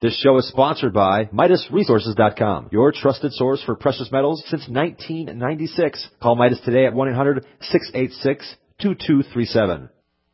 This show is sponsored by MidasResources.com, your trusted source for precious metals since 1996. Call Midas today at 1-800-686-2237.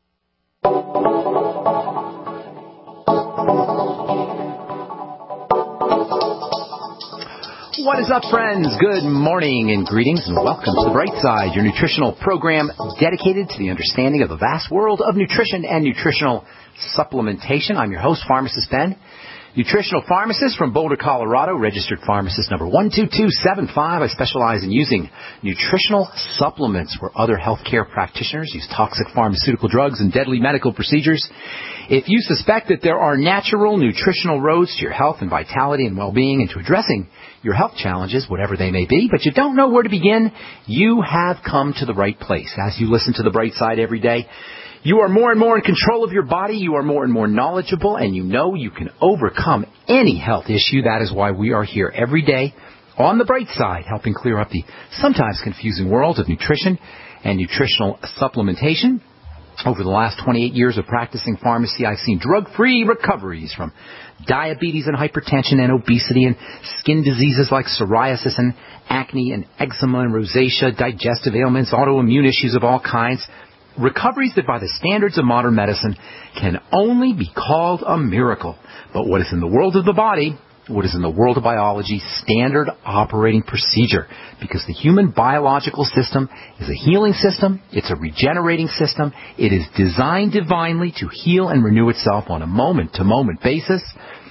What is up, friends? Good morning and greetings, and welcome to The Bright Side, your nutritional program dedicated to the understanding of the vast world of nutrition and nutritional supplementation. I'm your host, Pharmacist Ben, nutritional pharmacist from Boulder, Colorado, registered pharmacist number 12275. I specialize in using nutritional supplements where other healthcare practitioners use toxic pharmaceutical drugs and deadly medical procedures. If you suspect that there are natural nutritional roads to your health and vitality and well-being and to addressing your health challenges, whatever they may be, but you don't know where to begin, you have come to the right place. As you listen to The Bright Side every day, you are more and more in control of your body, you are more and more knowledgeable, and you know you can overcome any health issue. That is why we are here every day on The Bright Side, helping clear up the sometimes confusing world of nutrition and nutritional supplementation. Over the last 28 years of practicing pharmacy, I've seen drug-free recoveries from diabetes and hypertension and obesity and skin diseases like psoriasis and acne and eczema and rosacea, digestive ailments, autoimmune issues of all kinds. Recoveries that by the standards of modern medicine can only be called a miracle. But what is in the world of the body, what is in the world of biology, standard operating procedure. Because the human biological system is a healing system, it's a regenerating system, it is designed divinely to heal and renew itself on a moment-to-moment basis.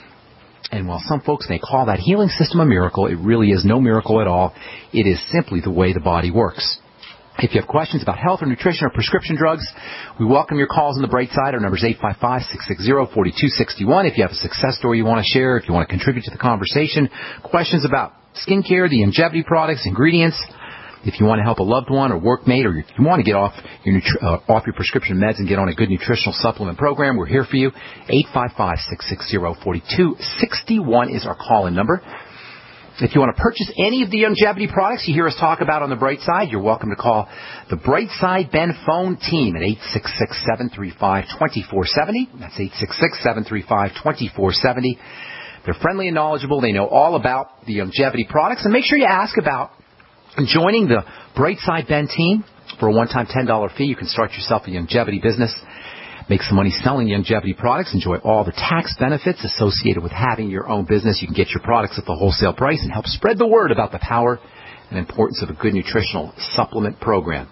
And while some folks may call that healing system a miracle, it really is no miracle at all. It is simply the way the body works. If you have questions about health or nutrition or prescription drugs, we welcome your calls on The Bright Side. Our number is 855-660-4261. If you have a success story you want to share, if you want to contribute to the conversation, questions about skincare, the longevity products, ingredients, if you want to help a loved one or workmate, or if you want to get off your prescription meds and get on a good nutritional supplement program, we're here for you. 855-660-4261 is our call-in number. If you want to purchase any of the longevity products you hear us talk about on The Bright Side, you're welcome to call the Bright Side Ben phone team at 866-735-2470. That's 866-735-2470. They're friendly and knowledgeable. They know all about the longevity products. And make sure you ask about joining the Bright Side Ben team. For a one-time $10 fee, you can start yourself a longevity business. Make some money selling longevity products. Enjoy all the tax benefits associated with having your own business. You can get your products at the wholesale price and help spread the word about the power and importance of a good nutritional supplement program.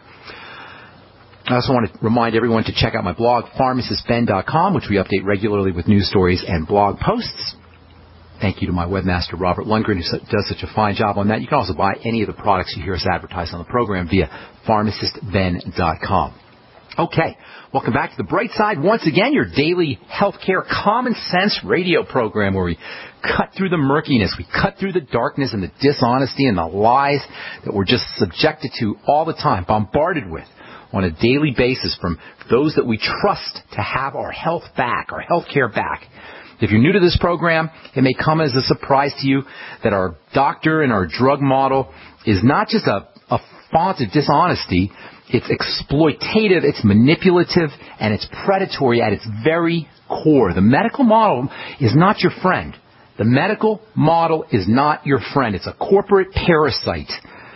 I also want to remind everyone to check out my blog, pharmacistben.com, which we update regularly with news stories and blog posts. Thank you to my webmaster, Robert Lundgren, who does such a fine job on that. You can also buy any of the products you hear us advertise on the program via pharmacistben.com. Okay, welcome back to The Bright Side. Once again, your daily healthcare common sense radio program where we cut through the murkiness, we cut through the darkness and the dishonesty and the lies that we're just subjected to all the time, bombarded with on a daily basis from those that we trust to have our health back, our healthcare back. If you're new to this program, it may come as a surprise to you that our doctor and our drug model is not just a font of dishonesty. It's exploitative, it's manipulative, and it's predatory at its very core. The medical model is not your friend. The medical model is not your friend. It's a corporate parasite.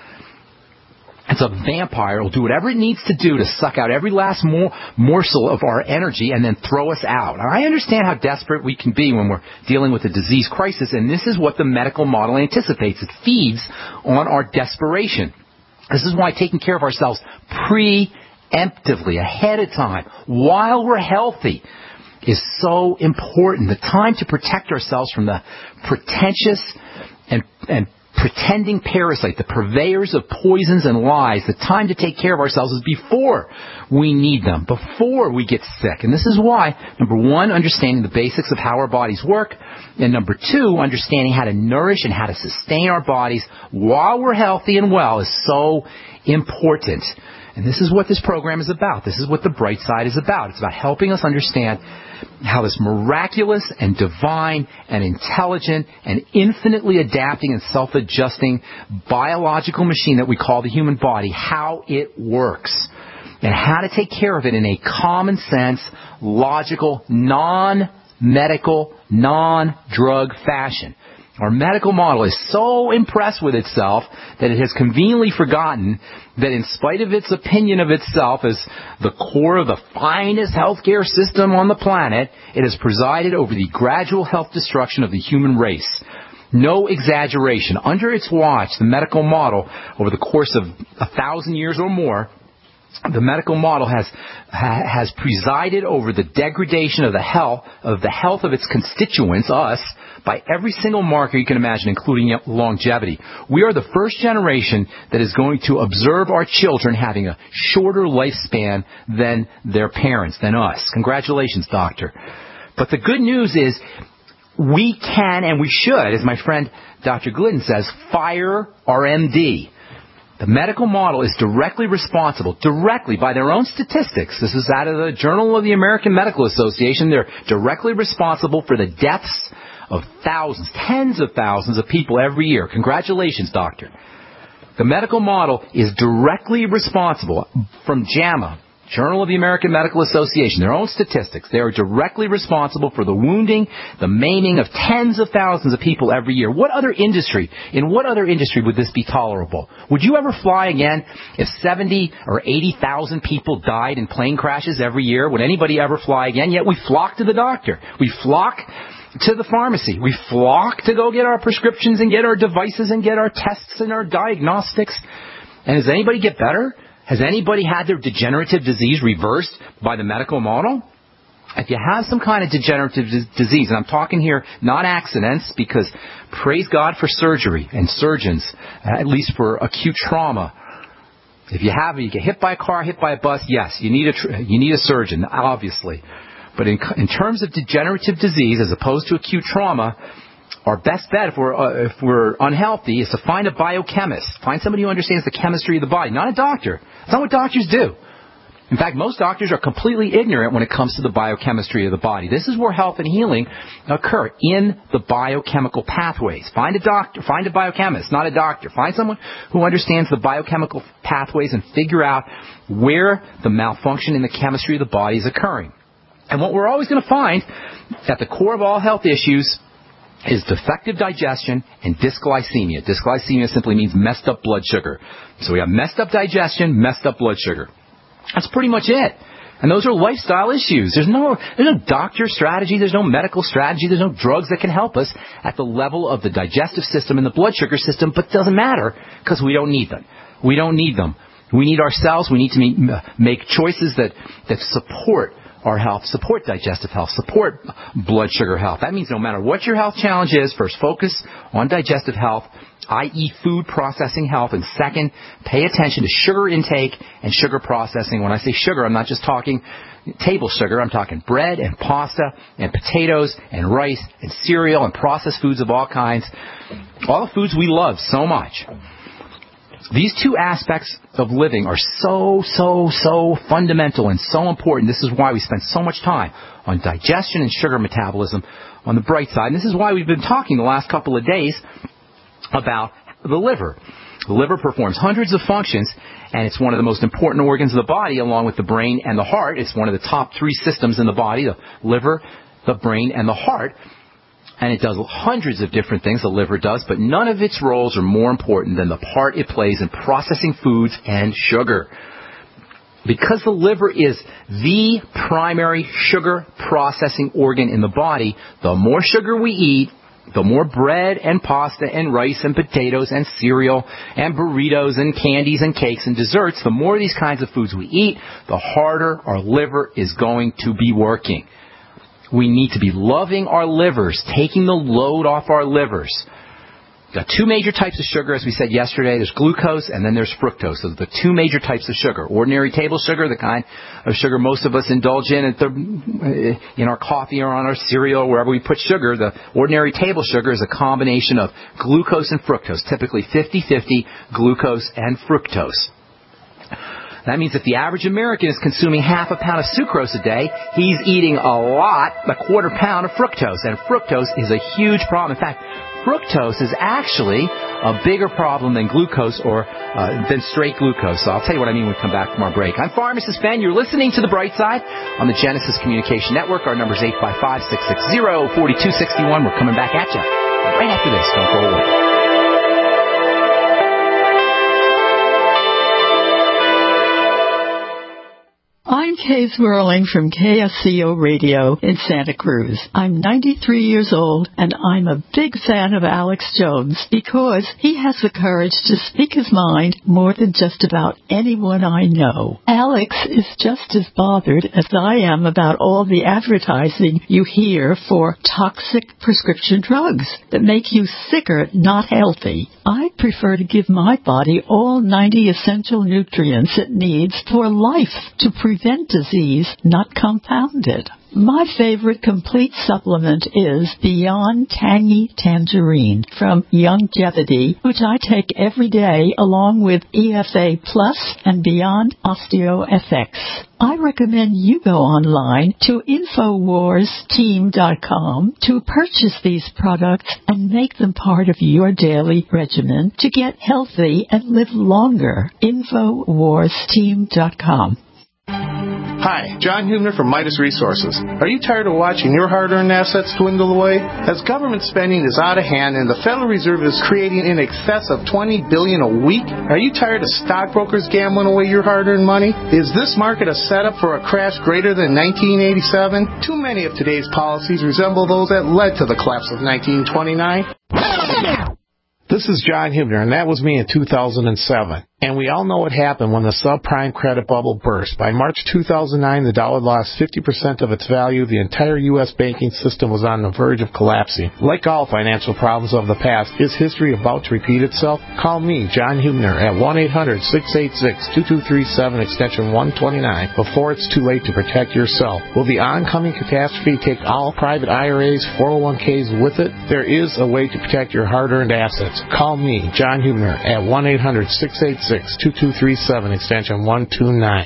It's a vampire. It'll do whatever it needs to do to suck out every last morsel of our energy and then throw us out. Now, I understand how desperate we can be when we're dealing with a disease crisis, and this is what the medical model anticipates. It feeds on our desperation. This is why taking care of ourselves preemptively, ahead of time, while we're healthy, is so important. The time to protect ourselves from the pretentious and pretending parasite, the purveyors of poisons and lies, the time to take care of ourselves is before we need them, before we get sick. And this is why, number one, understanding the basics of how our bodies work, and number two, understanding how to nourish and how to sustain our bodies while we're healthy and well is so important. And this is what this program is about. This is what The Bright Side is about. It's about helping us understand how this miraculous and divine and intelligent and infinitely adapting and self-adjusting biological machine that we call the human body, how it works, and how to take care of it in a common sense, logical, non medical, non-drug fashion. Our medical model is so impressed with itself that it has conveniently forgotten that in spite of its opinion of itself as the core of the finest healthcare system on the planet, it has presided over the gradual health destruction of the human race. No exaggeration. Under its watch, the medical model, over the course of 1,000 years or more, the medical model has presided over the degradation of the health of its constituents, us, by every single marker you can imagine, including longevity. We are the first generation that is going to observe our children having a shorter lifespan than their parents, than us. Congratulations, doctor. But the good news is we can and we should, as my friend Dr. Glidden says, fire our MD. The medical model is directly responsible, directly by their own statistics. This is out of the Journal of the American Medical Association. They're directly responsible for the deaths of thousands, tens of thousands of people every year. Congratulations, doctor. The medical model is directly responsible from JAMA, Journal of the American Medical Association, their own statistics. They are directly responsible for the wounding, the maiming of tens of thousands of people every year. In what other industry would this be tolerable? Would you ever fly again if 70 or 80,000 people died in plane crashes every year? Would anybody ever fly again? Yet we flock to the doctor. We flock to the pharmacy. We flock to go get our prescriptions and get our devices and get our tests and our diagnostics. And does anybody get better? Has anybody had their degenerative disease reversed by the medical model? If you have some kind of degenerative disease, and I'm talking here not accidents, because praise God for surgery and surgeons, at least for acute trauma. If you get hit by a car, hit by a bus, yes, you need a surgeon, obviously. But in terms of degenerative disease, as opposed to acute trauma, our best bet if we're unhealthy is to find a biochemist. Find somebody who understands the chemistry of the body, not a doctor. That's not what doctors do. In fact, most doctors are completely ignorant when it comes to the biochemistry of the body. This is where health and healing occur, in the biochemical pathways. Find a doctor, find a biochemist, not a doctor. Find someone who understands the biochemical pathways and figure out where the malfunction in the chemistry of the body is occurring. And what we're always going to find at the core of all health issues is defective digestion and dysglycemia. Dysglycemia simply means messed up blood sugar. So we have messed up digestion, messed up blood sugar. That's pretty much it. And those are lifestyle issues. There's no doctor strategy, there's no medical strategy, there's no drugs that can help us at the level of the digestive system and the blood sugar system, but it doesn't matter because we don't need them. We don't need them. We need ourselves. We need to make choices that support our health, support digestive health, support blood sugar health. That means no matter what your health challenge is, first focus on digestive health, i.e. food processing health, and second, pay attention to sugar intake and sugar processing. When I say sugar, I'm not just talking table sugar. I'm talking bread and pasta and potatoes and rice and cereal and processed foods of all kinds. All the foods we love so much. These two aspects of living are so fundamental and so important. This is why we spend so much time on digestion and sugar metabolism on the bright side. And this is why we've been talking the last couple of days about the liver. The liver performs hundreds of functions, and it's one of the most important organs of the body, along with the brain and the heart. It's one of the top three systems in the body, the liver, the brain, and the heart. And it does hundreds of different things, the liver does, but none of its roles are more important than the part it plays in processing foods and sugar. Because the liver is the primary sugar processing organ in the body, the more sugar we eat, the more bread and pasta and rice and potatoes and cereal and burritos and candies and cakes and desserts, the more of these kinds of foods we eat, the harder our liver is going to be working. We need to be loving our livers, taking the load off our livers. Got two major types of sugar, as we said yesterday. There's glucose and then there's fructose. So the two major types of sugar. Ordinary table sugar, the kind of sugar most of us indulge in our coffee or on our cereal, wherever we put sugar. The ordinary table sugar is a combination of glucose and fructose, typically 50-50 glucose and fructose. That means if the average American is consuming half a pound of sucrose a day, he's eating a quarter pound of fructose. And fructose is a huge problem. In fact, fructose is actually a bigger problem than glucose or than straight glucose. So I'll tell you what I mean when we come back from our break. I'm Pharmacist Ben. You're listening to The Bright Side on the Genesis Communication Network. Our number is 855-660-4261. We're coming back at you right after this. Don't go away. I'm Kay Swirling from KSCO Radio in Santa Cruz. I'm 93 years old, and I'm a big fan of Alex Jones because he has the courage to speak his mind more than just about anyone I know. Alex is just as bothered as I am about all the advertising you hear for toxic prescription drugs that make you sicker, not healthy. I prefer to give my body all 90 essential nutrients it needs for life to prevent disease, not compound it. My favorite complete supplement is Beyond Tangy Tangerine from Youngevity, which I take every day along with EFA Plus and Beyond OsteoFX. I recommend you go online to InfoWarsTeam.com to purchase these products and make them part of your daily regimen to get healthy and live longer. InfoWarsTeam.com. Hi, John Hubner from Midas Resources. Are you tired of watching your hard-earned assets dwindle away? As government spending is out of hand and the Federal Reserve is creating in excess of $20 billion a week, are you tired of stockbrokers gambling away your hard-earned money? Is this market a setup for a crash greater than 1987? Too many of today's policies resemble those that led to the collapse of 1929. This is John Hubner, and that was me in 2007. And we all know what happened when the subprime credit bubble burst. By March 2009, the dollar lost 50% of its value. The entire U.S. banking system was on the verge of collapsing. Like all financial problems of the past, is history about to repeat itself? Call me, John Hubner, at 1-800-686-2237, extension 129, before it's too late to protect yourself. Will the oncoming catastrophe take all private IRAs, 401ks with it? There is a way to protect your hard-earned assets. Call me, John Hubner, at 1-800-686-2237, extension 129.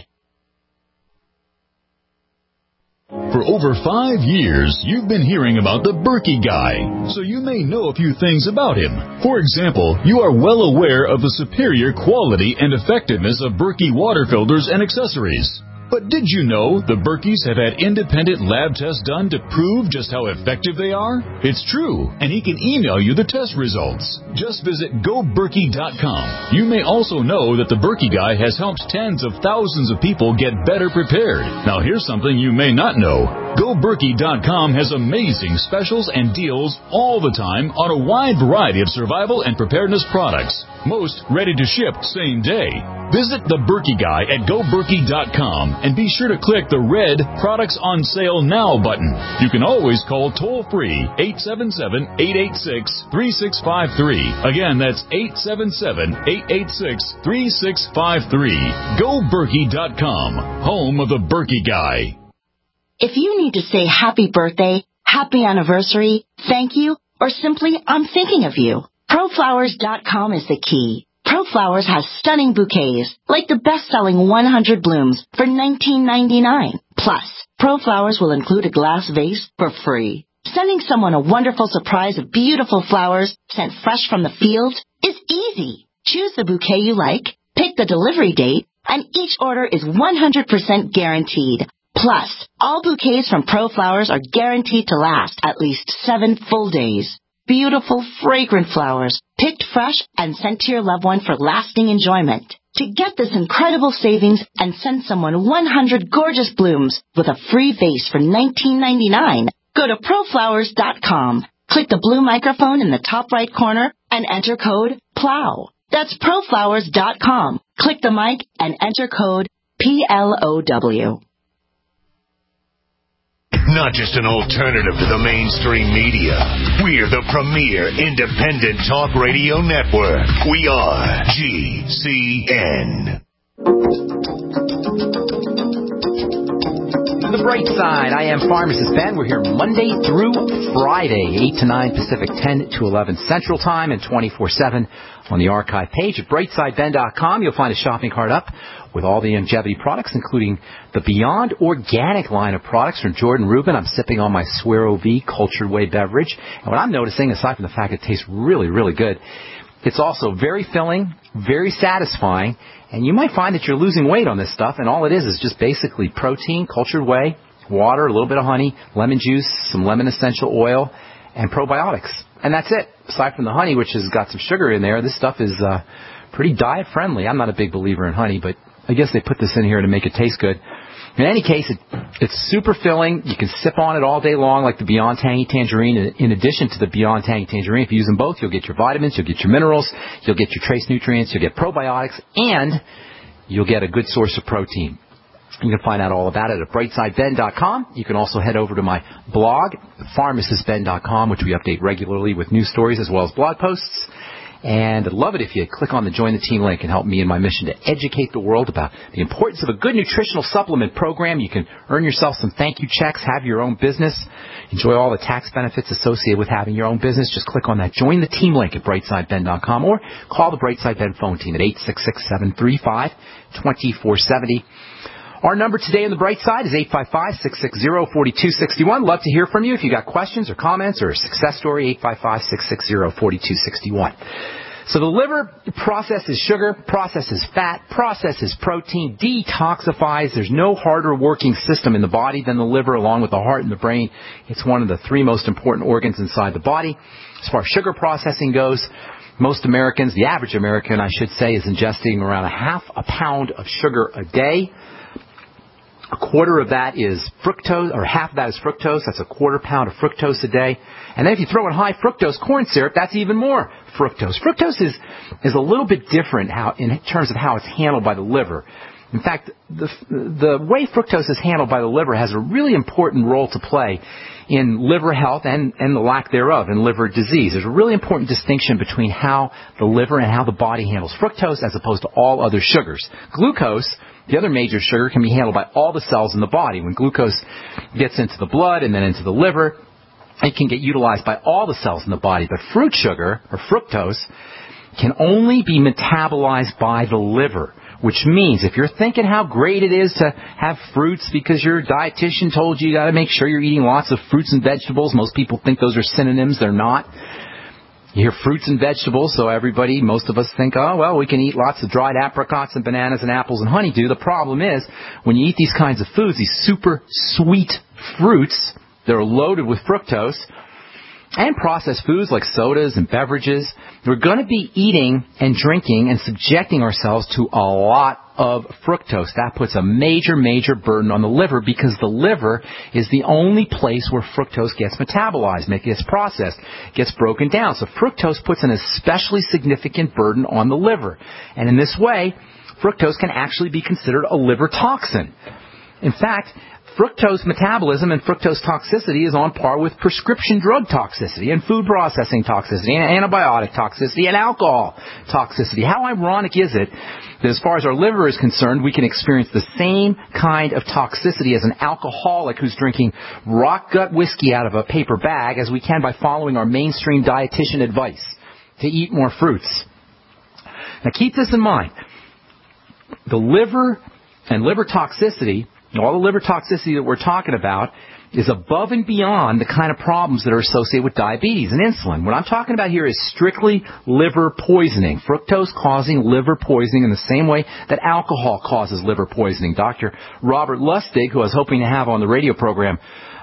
For over 5 years, you've been hearing about the Berkey Guy, so you may know a few things about him. For example, you are well aware of the superior quality and effectiveness of Berkey water filters and accessories. But did you know the Berkeys have had independent lab tests done to prove just how effective they are? It's true, and he can email you the test results. Just visit GoBerkey.com. You may also know that the Berkey Guy has helped tens of thousands of people get better prepared. Now here's something you may not know. GoBerkey.com has amazing specials and deals all the time on a wide variety of survival and preparedness products. Most ready to ship same day. Visit the Berkey Guy at GoBerkey.com and be sure to click the red Products on Sale Now button. You can always call toll-free 877-886-3653. Again, that's 877-886-3653. GoBerkey.com, home of the Berkey Guy. If you need to say happy birthday, happy anniversary, thank you, or simply I'm thinking of you, ProFlowers.com is the key. ProFlowers has stunning bouquets, like the best-selling 100 blooms for $19.99. Plus, ProFlowers will include a glass vase for free. Sending someone a wonderful surprise of beautiful flowers sent fresh from the field is easy. Choose the bouquet you like, pick the delivery date, and each order is 100% guaranteed. Plus, all bouquets from ProFlowers are guaranteed to last at least 7 full days. Beautiful, fragrant flowers, picked fresh and sent to your loved one for lasting enjoyment. To get this incredible savings and send someone 100 gorgeous blooms with a free vase for $19.99, go to ProFlowers.com. Click the blue microphone in the top right corner and enter code PLOW. That's ProFlowers.com. Click the mic and enter code PLOW. Not just an alternative to the mainstream media. We're the premier independent talk radio network. We are GCN. to The Bright Side. I am Pharmacist Ben. We're here Monday through Friday, 8 to 9 Pacific, 10 to 11 Central Time, and 24/7 on the archive page at brightsideben.com. You'll find a shopping cart up with all the longevity products, including the Beyond Organic line of products from Jordan Rubin. I'm sipping on my Suero V Cultured Whey beverage. And what I'm noticing, aside from the fact it tastes really, really good, it's also very filling, very satisfying, and you might find that you're losing weight on this stuff, and all it is just basically protein, cultured whey, water, a little bit of honey, lemon juice, some lemon essential oil, and probiotics. And that's it. Aside from the honey, which has got some sugar in there, this stuff is pretty diet-friendly. I'm not a big believer in honey, but I guess they put this in here to make it taste good. In any case, it's super filling. You can sip on it all day long like the Beyond Tangy Tangerine. In addition to the Beyond Tangy Tangerine, if you use them both, you'll get your vitamins, you'll get your minerals, you'll get your trace nutrients, you'll get probiotics, and you'll get a good source of protein. You can find out all about it at brightsideben.com. You can also head over to my blog, pharmacistben.com, which we update regularly with news stories as well as blog posts. And I'd love it if you click on the Join the Team link and help me in my mission to educate the world about the importance of a good nutritional supplement program. You can earn yourself some thank you checks, have your own business, enjoy all the tax benefits associated with having your own business. Just click on that Join the Team link at brightsideben.com or call the Brightside Ben phone team at 866-735-2470. Our number today on the Bright Side is 855-660-4261. Love to hear from you if you got questions or comments or a success story, 855-660-4261. So the liver processes sugar, processes fat, processes protein, detoxifies. There's no harder working system in the body than the liver, along with the heart and the brain. It's one of the three most important organs inside the body. As far as sugar processing goes, most Americans, the average American, I should say, is ingesting around half a pound of sugar a day. A quarter of that is fructose, or half of that is fructose. That's a quarter pound of fructose a day. And then if you throw in high fructose corn syrup, that's even more fructose. Fructose is a little bit different in terms of how it's handled by the liver. In fact, the way fructose is handled by the liver has a really important role to play in liver health and the lack thereof in liver disease. There's a really important distinction between how the liver and how the body handles fructose as opposed to all other sugars. Glucose, the other major sugar, can be handled by all the cells in the body. When glucose gets into the blood and then into the liver, it can get utilized by all the cells in the body. But fruit sugar, or fructose, can only be metabolized by the liver, which means if you're thinking how great it is to have fruits because your dietitian told you got to make sure you're eating lots of fruits and vegetables. Most people think those are synonyms. They're not. You hear fruits and vegetables, so most of us think, oh, well, we can eat lots of dried apricots and bananas and apples and honeydew. The problem is, when you eat these kinds of foods, these super sweet fruits that are loaded with fructose, and processed foods like sodas and beverages, we're going to be eating and drinking and subjecting ourselves to a lot of fructose. That puts a major, major burden on the liver because the liver is the only place where fructose gets metabolized, gets processed, gets broken down. So fructose puts an especially significant burden on the liver. And in this way, fructose can actually be considered a liver toxin. In fact, fructose metabolism and fructose toxicity is on par with prescription drug toxicity and food processing toxicity and antibiotic toxicity and alcohol toxicity. How ironic is it that as far as our liver is concerned, we can experience the same kind of toxicity as an alcoholic who's drinking rock gut whiskey out of a paper bag as we can by following our mainstream dietitian advice to eat more fruits. Now keep this in mind. The liver and liver toxicity, all the liver toxicity that we're talking about, is above and beyond the kind of problems that are associated with diabetes and insulin. What I'm talking about here is strictly liver poisoning. Fructose causing liver poisoning in the same way that alcohol causes liver poisoning. Dr. Robert Lustig, who I was hoping to have on the radio program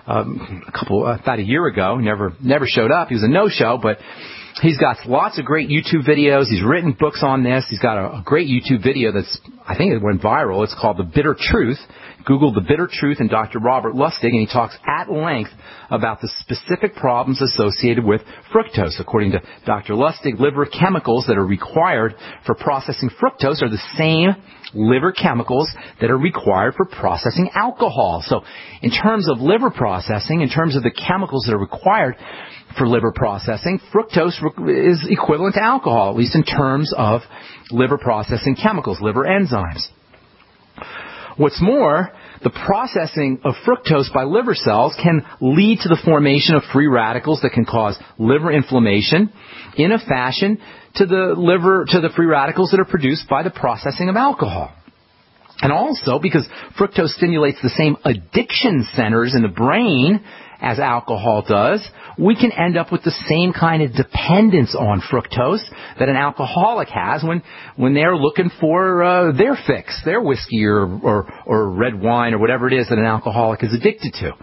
about a year ago, never showed up. He was a no-show, but he's got lots of great YouTube videos. He's written books on this. He's got a great YouTube video I think it went viral. It's called The Bitter Truth. Google The Bitter Truth and Dr. Robert Lustig, and he talks at length about the specific problems associated with fructose. According to Dr. Lustig, liver chemicals that are required for processing fructose are the same liver chemicals that are required for processing alcohol. So in terms of liver processing, in terms of the chemicals that are required for liver processing, fructose is equivalent to alcohol, at least in terms of liver processing chemicals, liver enzymes. What's more, the processing of fructose by liver cells can lead to the formation of free radicals that can cause liver inflammation in a fashion to the free radicals that are produced by the processing of alcohol. And also, because fructose stimulates the same addiction centers in the brain as alcohol does, we can end up with the same kind of dependence on fructose that an alcoholic has when they're looking for their fix, their whiskey or red wine or whatever it is that an alcoholic is addicted to.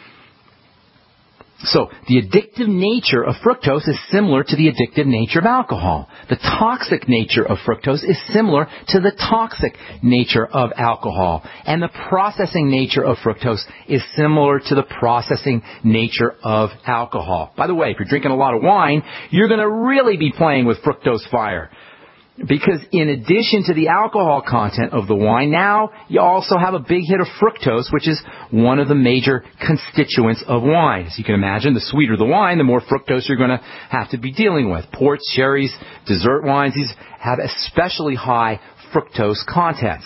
So, the addictive nature of fructose is similar to the addictive nature of alcohol. The toxic nature of fructose is similar to the toxic nature of alcohol. And the processing nature of fructose is similar to the processing nature of alcohol. By the way, if you're drinking a lot of wine, you're going to really be playing with fructose fire. Because in addition to the alcohol content of the wine, now you also have a big hit of fructose, which is one of the major constituents of wine. As you can imagine, the sweeter the wine, the more fructose you're going to have to be dealing with. Ports, sherries, dessert wines, these have especially high fructose contents.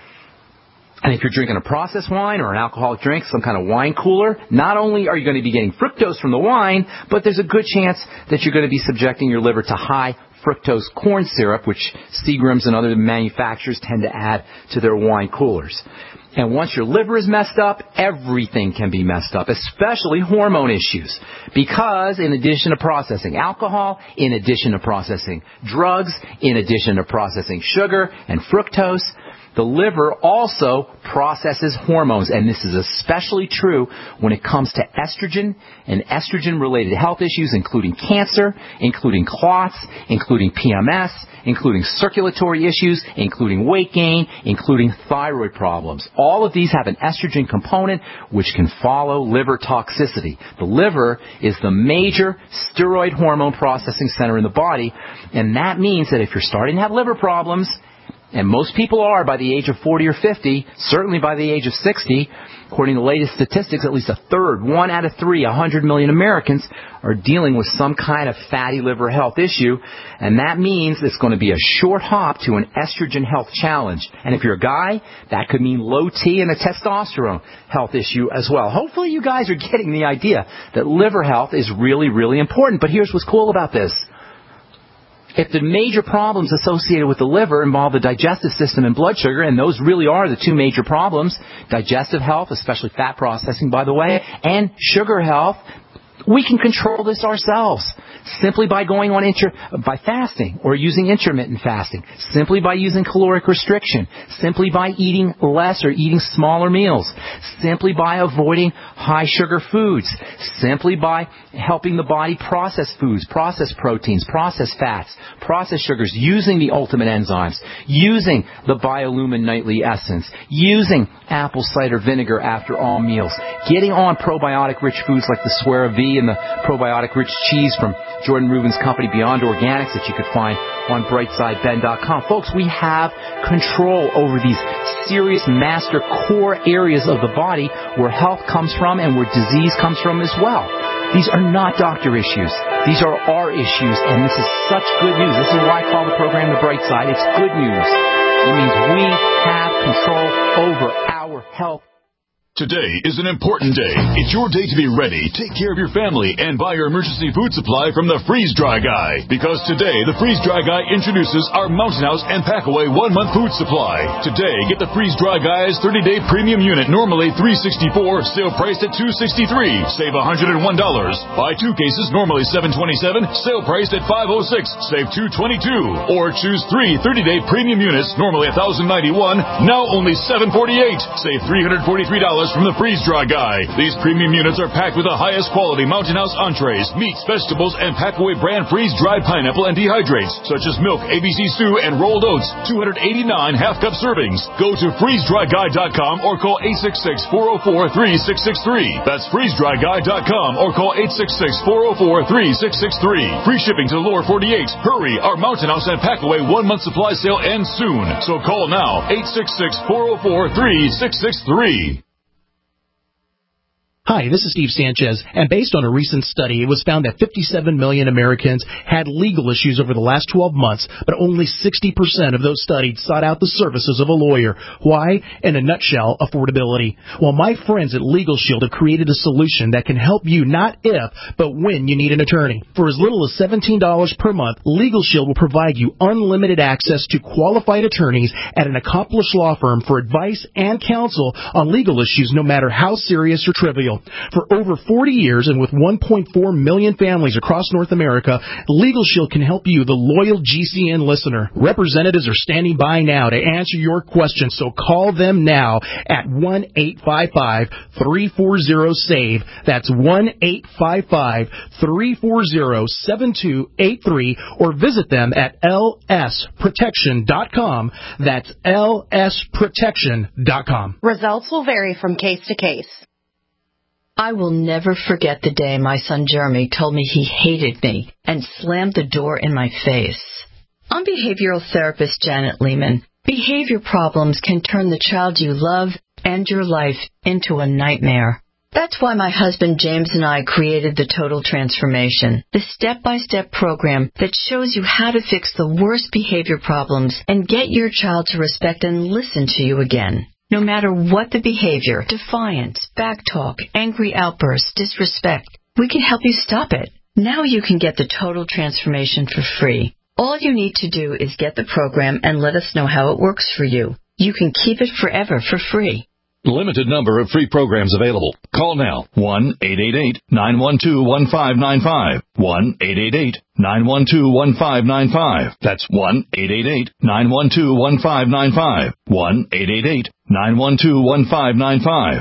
And if you're drinking a processed wine or an alcoholic drink, some kind of wine cooler, not only are you going to be getting fructose from the wine, but there's a good chance that you're going to be subjecting your liver to high fructose corn syrup, which Seagram's and other manufacturers tend to add to their wine coolers. And once your liver is messed up, everything can be messed up, especially hormone issues. Because in addition to processing alcohol, in addition to processing drugs, in addition to processing sugar and fructose, the liver also processes hormones, and this is especially true when it comes to estrogen and estrogen-related health issues, including cancer, including clots, including PMS, including circulatory issues, including weight gain, including thyroid problems. All of these have an estrogen component which can follow liver toxicity. The liver is the major steroid hormone processing center in the body, and that means that if you're starting to have liver problems, and most people are by the age of 40 or 50, certainly by the age of 60. According to the latest statistics, at least a third, 1 out of 3, 100 million Americans are dealing with some kind of fatty liver health issue. And that means it's going to be a short hop to an estrogen health challenge. And if you're a guy, that could mean low T and a testosterone health issue as well. Hopefully you guys are getting the idea that liver health is really, really important. But here's what's cool about this. If the major problems associated with the liver involve the digestive system and blood sugar, and those really are the two major problems, digestive health, especially fat processing, by the way, and sugar health, we can control this ourselves simply by going on by fasting or using intermittent fasting, simply by using caloric restriction, simply by eating less or eating smaller meals, simply by avoiding high sugar foods, simply by helping the body process foods, process proteins, process fats, process sugars, using the ultimate enzymes, using the Biolumin Nightly Essence, using apple cider vinegar after all meals, getting on probiotic-rich foods like the Swera V and the probiotic-rich cheese from Jordan Rubin's company Beyond Organics that you could find on brightsideben.com. Folks, we have control over these serious master core areas of the body where health comes from and where disease comes from as well. These are not doctor issues. These are our issues, and this is such good news. This is why I call the program The Bright Side. It's good news. It means we have control over our health. Today is an important day. It's your day to be ready, take care of your family, and buy your emergency food supply from the Freeze Dry Guy. Because today, the Freeze Dry Guy introduces our Mountain House and Packaway 1-month food supply. Today, get the Freeze Dry Guy's 30-day premium unit, normally $364, sale priced at $263. Save $101. Buy 2 cases, normally $727, sale priced at $506. Save $222. Or choose 3 30-day premium units, normally $1,091, now only $748. Save $343 from the Freeze Dry Guy. These premium units are packed with the highest quality Mountain House entrees, meats, vegetables, and Packaway brand freeze-dried pineapple and dehydrates, such as milk, ABC stew, and rolled oats. 289 half-cup servings. Go to freezedryguy.com or call 866-404-3663. That's freezedryguy.com or call 866-404-3663. Free shipping to the lower 48. Hurry, our Mountain House and Packaway 1-month supply sale ends soon. So call now, 866-404-3663. Hi, this is Steve Sanchez, and based on a recent study, it was found that 57 million Americans had legal issues over the last 12 months, but only 60% of those studied sought out the services of a lawyer. Why? In a nutshell, affordability. Well, my friends at Legal Shield have created a solution that can help you not if, but when you need an attorney. For as little as $17 per month, Legal Shield will provide you unlimited access to qualified attorneys at an accomplished law firm for advice and counsel on legal issues, no matter how serious or trivial. For over 40 years and with 1.4 million families across North America, Legal Shield can help you, the loyal GCN listener. Representatives are standing by now to answer your questions, so call them now at 1-855-340-SAVE. That's 1-855-340-7283, or visit them at lsprotection.com. That's lsprotection.com. Results will vary from case to case. I will never forget the day my son Jeremy told me he hated me and slammed the door in my face. I'm behavioral therapist Janet Lehman. Behavior problems can turn the child you love and your life into a nightmare. That's why my husband James and I created the Total Transformation, the step-by-step program that shows you how to fix the worst behavior problems and get your child to respect and listen to you again. No matter what the behavior, defiance, backtalk, angry outbursts, disrespect, we can help you stop it. Now you can get the Total Transformation for free. All you need to do is get the program and let us know how it works for you. You can keep it forever for free. Limited number of free programs available. Call now. 1-888-912-1595. 1-888-912-1595. That's 1-888-912-1595. 1-888-912-1595.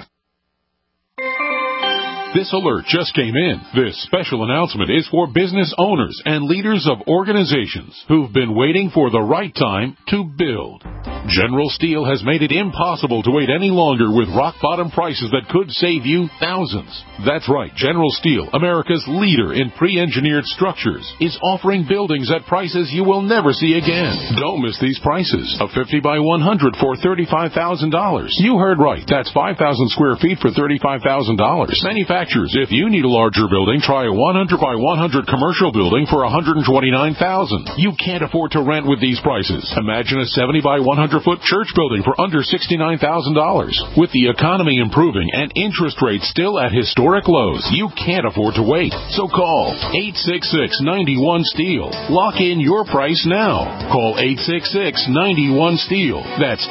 This alert just came in. This special announcement is for business owners and leaders of organizations who've been waiting for the right time to build. General Steel has made it impossible to wait any longer with rock-bottom prices that could save you thousands. That's right. General Steel, America's leader in pre-engineered structures, is offering buildings at prices you will never see again. Don't miss these prices. A 50 by 100 for $35,000. You heard right. That's 5,000 square feet for $35,000. Manufacturers, if you need a larger building, try a 100 by 100 commercial building for $129,000. You can't afford to rent with these prices. Imagine a 70 by 100-foot church building for under $69,000. With the economy improving and interest rates still at historic lows, you can't afford to wait. So call 866-91-STEEL. Lock in your price now. Call 866-91-STEEL. That's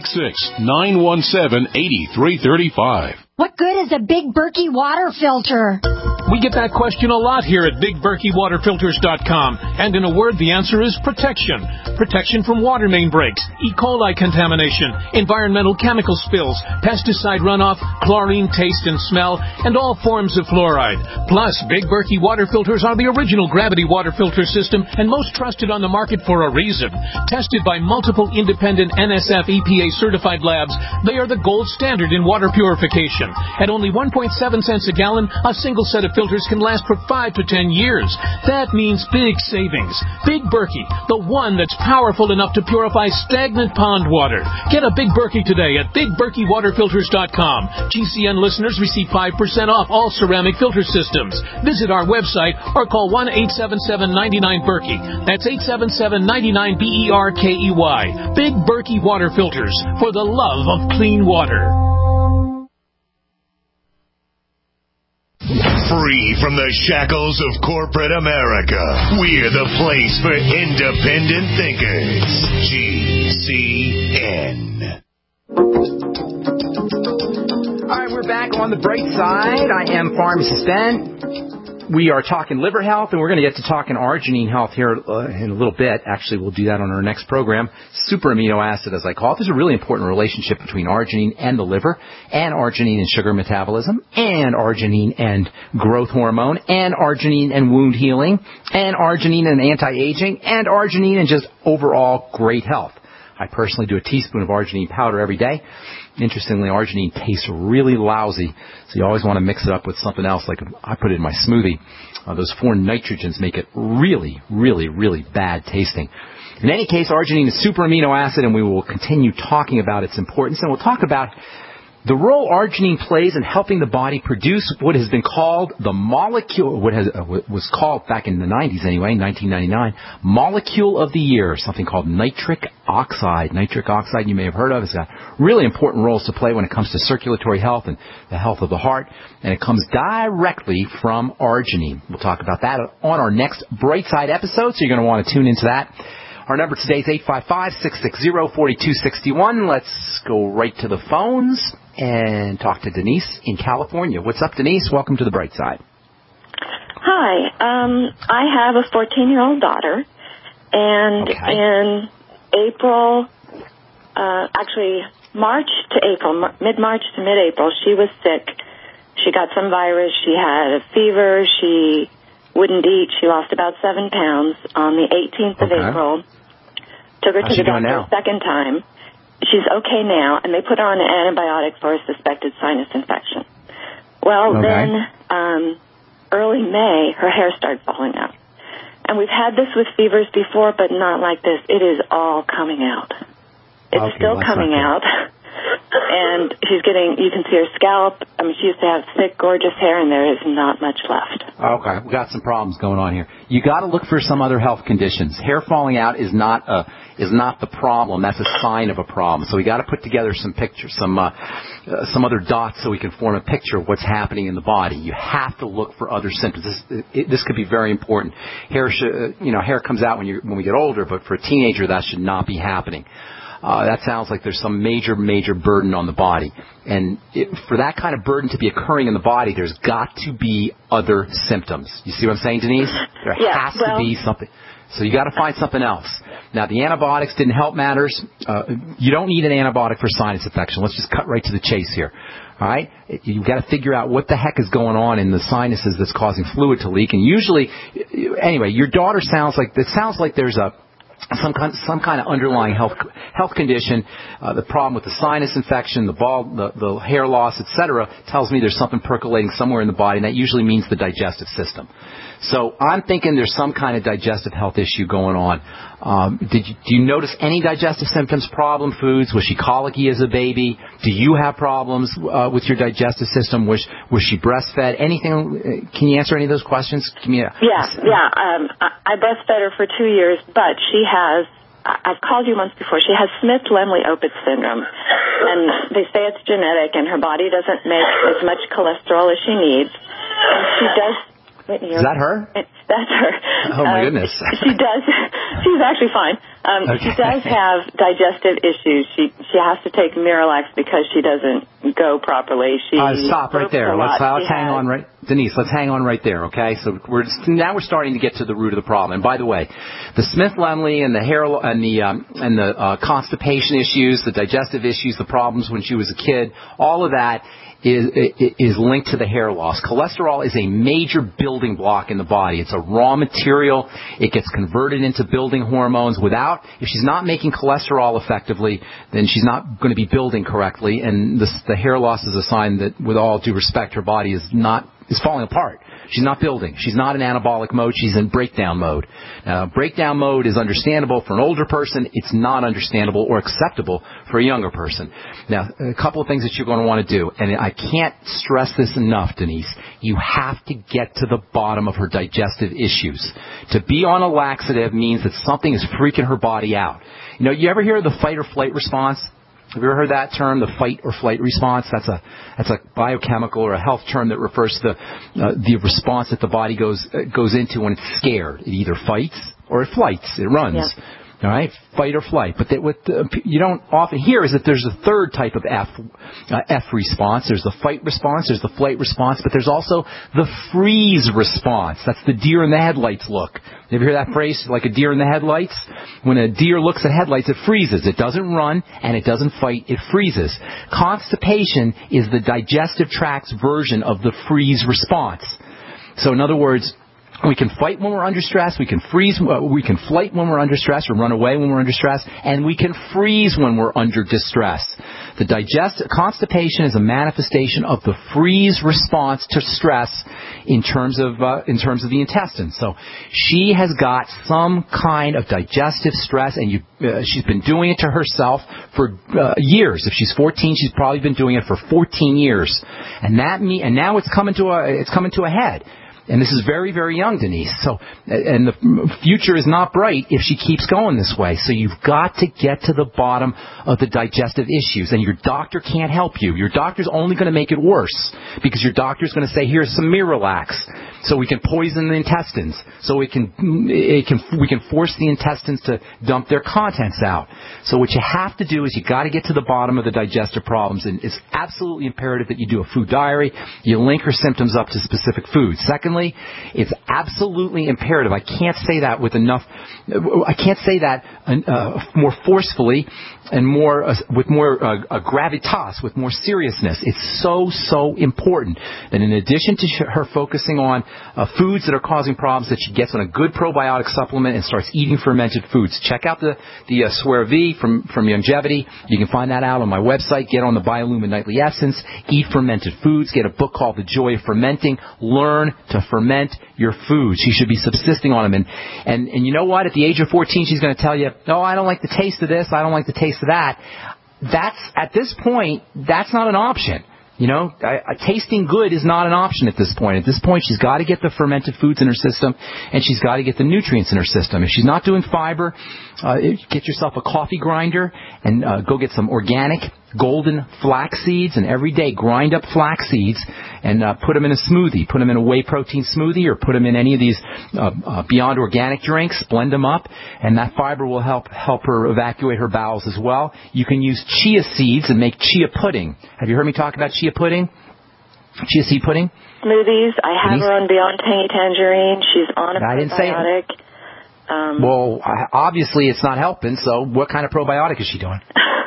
866-917-8335. What good is a Big Berkey water filter? We get that question a lot here at BigBerkeyWaterFilters.com. And in a word, the answer is protection. Protection from water main breaks, E. coli contamination, environmental chemical spills, pesticide runoff, chlorine taste and smell, and all forms of fluoride. Plus, Big Berkey water filters are the original gravity water filter system and most trusted on the market for a reason. Tested by multiple independent NSF EPA certified labs, they are the gold standard in water purification. At only 1.7 cents a gallon, a single set of filters can last for 5 to 10 years. That means big savings. Big Berkey, the one that's powerful enough to purify stagnant pond water. Get a Big Berkey today at BigBerkeyWaterFilters.com. GCN listeners receive 5% off all ceramic filter systems. Visit our website or call 1-877-99-BERKEY. That's 877-99-BERKEY. Big Berkey Water Filters, for the love of clean water. Free from the shackles of corporate America, we're the place for independent thinkers. GCN. All right, we're back on the bright side. I am Pharmacist Ben. We are talking liver health, and we're going to get to talking arginine health here in a little bit. Actually, we'll do that on our next program. Super amino acid, as I call it. There's a really important relationship between arginine and the liver, and arginine and sugar metabolism, and arginine and growth hormone, and arginine and wound healing, and arginine and anti-aging, and arginine and just overall great health. I personally do a teaspoon of arginine powder every day. Interestingly, arginine tastes really lousy, so you always want to mix it up with something else, like I put it in my smoothie. Those 4 nitrogens make it really, really, really bad tasting. In any case, arginine is super amino acid, and we will continue talking about its importance, and we'll talk about The role arginine plays in helping the body produce what has been called the molecule, was called back in the 90s anyway, 1999, molecule of the year, something called nitric oxide. Nitric oxide you may have heard of. It's got really important roles to play when it comes to circulatory health and the health of the heart, and it comes directly from arginine. We'll talk about that on our next Brightside episode, so you're going to want to tune into that. Our number today is 855-660-4261. Let's go right to the phones and talk to Denise in California. What's up, Denise? Welcome to the Bright Side. Hi. I have a 14-year-old daughter, and in April, March to April, mid-March to mid-April, she was sick. She got some virus. She had a fever. She wouldn't eat. She lost about 7 pounds on the 18th of April. Took her to the doctor a second time. She's okay now, and they put her on an antibiotic for a suspected sinus infection. Well, then early May, her hair started falling out. And we've had this with fevers before, but not like this. It is all coming out. It's still coming out. And she's getting, you can see her scalp. I mean, she used to have thick, gorgeous hair, and there is not much left. Okay, we got some problems going on here. You got to look for some other health conditions. Hair falling out is not the problem. That's a sign of a problem. So we got to put together some pictures, some other dots, so we can form a picture of what's happening in the body. You have to look for other symptoms. This could be very important. Hair comes out when we get older, but for a teenager, that should not be happening. That sounds like there's some major burden on the body. And for that kind of burden to be occurring in the body, there's got to be other symptoms. You see what I'm saying, Denise? There has to be something. So you got to find something else. Now, the antibiotics didn't help matters. You don't need an antibiotic for sinus infection. Let's just cut right to the chase here. All right? You've got to figure out what the heck is going on in the sinuses that's causing fluid to leak. And usually, anyway, your daughter sounds like there's some kind of underlying health condition. The problem with the sinus infection, the hair loss, etc., tells me there's something percolating somewhere in the body, and that usually means the digestive system. So I'm thinking there's some kind of digestive health issue going on. Do you notice any digestive symptoms, problem foods? Was she colicky as a baby? Do you have problems with your digestive system? Was she breastfed? Anything? Can you answer any of those questions? I breastfed her for 2 years, but she has, I've called you once before, she has Smith-Lemli-Opitz syndrome. And they say it's genetic, and her body doesn't make as much cholesterol as she needs. And she does... Is that her? That's her. Oh, my goodness. She does. She's actually fine. She does have digestive issues. She has to take Miralax because she doesn't go properly. Stop right there. Let's hang on right, Denise. Let's hang on right there, okay? So we're starting to get to the root of the problem. And by the way, the Smith-Lemli and the hair and the constipation issues, the digestive issues, the problems when she was a kid, all of that is linked to the hair loss. Cholesterol is a major building block in the body. It's a raw material. It gets converted into building hormones. If she's not making cholesterol effectively, then she's not going to be building correctly. And the hair loss is a sign that, with all due respect, her body is falling apart. She's not building. She's not in anabolic mode. She's in breakdown mode. Breakdown mode is understandable for an older person. It's not understandable or acceptable for a younger person. Now, a couple of things that you're going to want to do, and I can't stress this enough, Denise. You have to get to the bottom of her digestive issues. To be on a laxative means that something is freaking her body out. You ever hear of the fight or flight response? Have you ever heard that term, the fight or flight response? That's a biochemical or a health term that refers to the response that the body goes into when it's scared. It either fights or it flights. It runs. Yeah. All right, fight or flight. But what you don't often hear is that there's a third type of F response. There's the fight response. There's the flight response. But there's also the freeze response. That's the deer in the headlights look. You ever hear that phrase, like a deer in the headlights? When a deer looks at headlights, it freezes. It doesn't run and it doesn't fight. It freezes. Constipation is the digestive tract's version of the freeze response. So in other words, we can fight when we're under stress, we can flight when we're under stress, or run away when we're under stress, and we can freeze when we're under distress. Constipation is a manifestation of the freeze response to stress in terms of the intestines. So she has got some kind of digestive stress, and she's been doing it to herself for years. If she's 14, she's probably been doing it for 14 years, and now it's coming to a head. And this is very, very young, Denise. So, and the future is not bright if she keeps going this way. So you've got to get to the bottom of the digestive issues. And your doctor can't help you. Your doctor's only going to make it worse, because your doctor's going to say, here's some Miralax, so we can poison the intestines, so we can force the intestines to dump their contents out. So what you have to do is you got to get to the bottom of the digestive problems, and it's absolutely imperative that you do a food diary. You link her symptoms up to specific foods. Secondly, it's absolutely imperative. I can't say that more forcefully and with more gravitas, with more seriousness. It's so important that in addition to her focusing on foods that are causing problems, that she gets on a good probiotic supplement and starts eating fermented foods. Check out the Swear V from Youngevity. You can find that out on my website. Get on the Biolumin Nightly Essence. Eat fermented foods. Get a book called The Joy of Fermenting. Learn to ferment your foods. She should be subsisting on them. And you know what? At the age of 14, she's going to tell you, no, I don't like the taste of this. I don't like the taste of that. At this point, that's not an option. You know, tasting good is not an option at this point. At this point, she's got to get the fermented foods in her system, and she's got to get the nutrients in her system. If she's not doing fiber, get yourself a coffee grinder and go get some organic golden flax seeds, and every day grind up flax seeds and put them in a smoothie. Put them in a whey protein smoothie, or put them in any of these Beyond Organic drinks. Blend them up, and that fiber will help her evacuate her bowels as well. You can use chia seeds and make chia pudding. Have you heard me talk about chia pudding? Chia seed pudding? Smoothies. I have her on Beyond Tangy Tangerine. She's on a probiotic. Well, obviously it's not helping, so what kind of probiotic is she doing?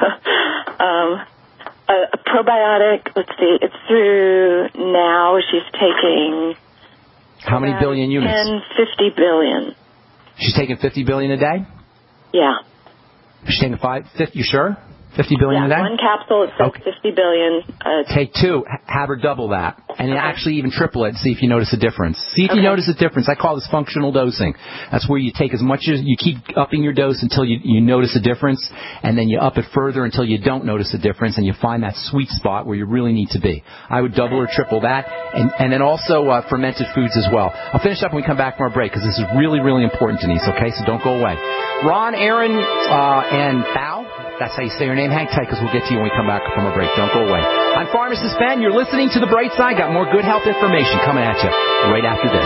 A probiotic, let's see, it's through now, she's taking... How many billion units? 50 billion. She's taking 50 billion a day? Yeah. She's taking 50, you sure? 50 billion a day? One capsule, it says 50 billion. Take 2, have her double that, and actually even triple it and see if you notice a difference. See if you notice a difference. I call this functional dosing. That's where you take as much as, you keep upping your dose until you notice a difference, and then you up it further until you don't notice a difference, and you find that sweet spot where you really need to be. I would double or triple that, and then also fermented foods as well. I'll finish up when we come back from our break, because this is really, really important, Denise, okay? So don't go away. Ron, Aaron, and Bao, that's how you say your name. Hang tight, because we'll get to you when we come back from a break. Don't go away. I'm Pharmacist Ben. You're listening to The Bright Side. Got more good health information coming at you right after this.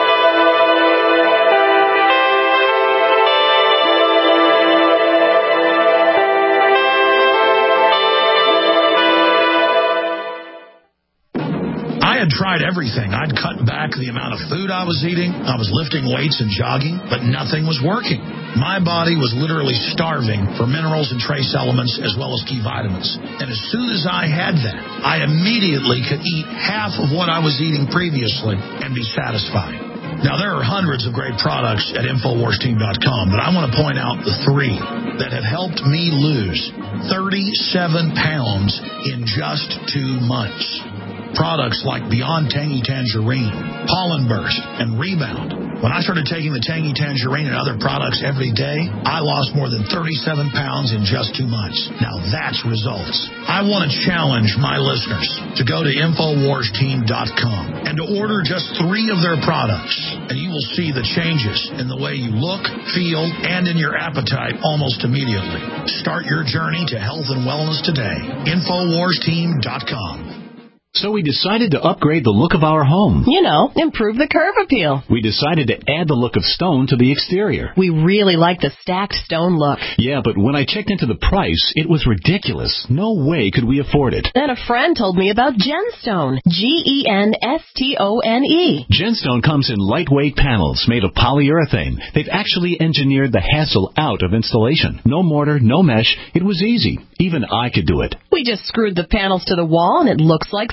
I had tried everything. I'd cut back the amount of food I was eating. I was lifting weights and jogging, but nothing was working. My body was literally starving for minerals and trace elements as well as key vitamins. And as soon as I had that, I immediately could eat half of what I was eating previously and be satisfied. Now, there are hundreds of great products at InfoWarsTeam.com, but I want to point out the 3 that have helped me lose 37 pounds in just 2 months. Products like Beyond Tangy Tangerine, Pollen Burst, and Rebound. When I started taking the Tangy Tangerine and other products every day, I lost more than 37 pounds in just 2 months. Now that's results. I want to challenge my listeners to go to InfoWarsTeam.com and to order just 3 of their products, and you will see the changes in the way you look, feel, and in your appetite almost immediately. Start your journey to health and wellness today. InfoWarsTeam.com. So we decided to upgrade the look of our home. You know, improve the curb appeal. We decided to add the look of stone to the exterior. We really like the stacked stone look. Yeah, but when I checked into the price, it was ridiculous. No way could we afford it. Then a friend told me about Genstone. Genstone. Genstone comes in lightweight panels made of polyurethane. They've actually engineered the hassle out of installation. No mortar, no mesh. It was easy. Even I could do it. We just screwed the panels to the wall and it looks like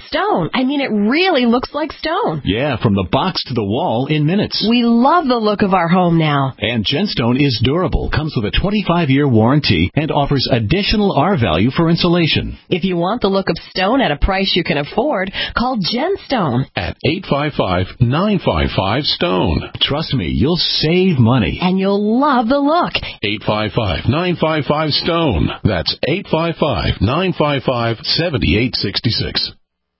Stone. I mean, it really looks like stone. Yeah, from the box to the wall in minutes. We love the look of our home now. And Genstone is durable, comes with a 25-year warranty, and offers additional R-value for insulation. If you want the look of stone at a price you can afford, call Genstone at 855-955-STONE. Trust me, you'll save money. And you'll love the look. 855-955-STONE. That's 855-955-7866.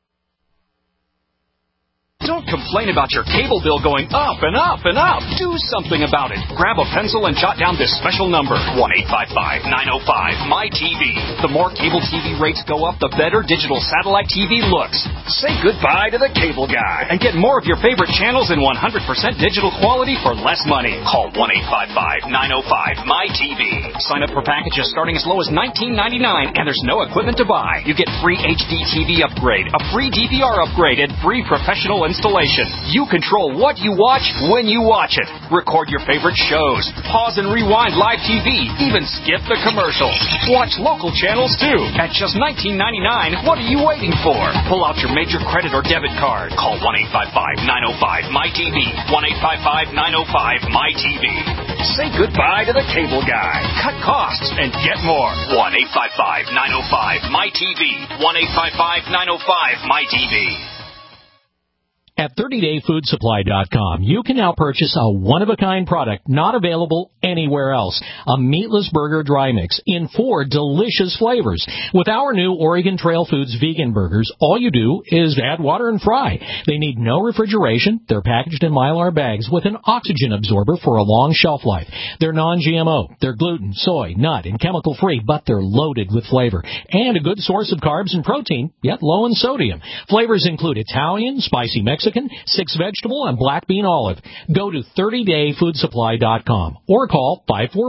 Don't complain about your cable bill going up and up and up. Do something about it. Grab a pencil and jot down this special number, 1-855-905-MY-TV. The more cable TV rates go up, the better digital satellite TV looks. Say goodbye to the cable guy and get more of your favorite channels in 100% digital quality for less money. Call 1-855-905-MY-TV. Sign up for packages starting as low as $19.99, and there's no equipment to buy. You get free HD TV upgrade, a free DVR upgrade, and free professional installation. You control what you watch when you watch it. Record your favorite shows. Pause and rewind live TV. Even skip the commercials. Watch local channels too. At just $19.99, what are you waiting for? Pull out your major credit or debit card. Call 1-855-905-MY-TV. 1-855-905-MY-TV. Say goodbye to the cable guy. Cut costs and get more. 1-855-905-MY-TV. 1-855-905-MY-TV. At 30dayfoodsupply.com, you can now purchase a one-of-a-kind product not available anywhere else. A meatless burger dry mix in 4 delicious flavors. With our new Oregon Trail Foods vegan burgers, all you do is add water and fry. They need no refrigeration. They're packaged in Mylar bags with an oxygen absorber for a long shelf life. They're non-GMO. They're gluten, soy, nut, and chemical-free, but they're loaded with flavor. And a good source of carbs and protein, yet low in sodium. Flavors include Italian, spicy Mexican, 6-vegetable, and black bean olive. Go to 30dayfoodsupply.com or call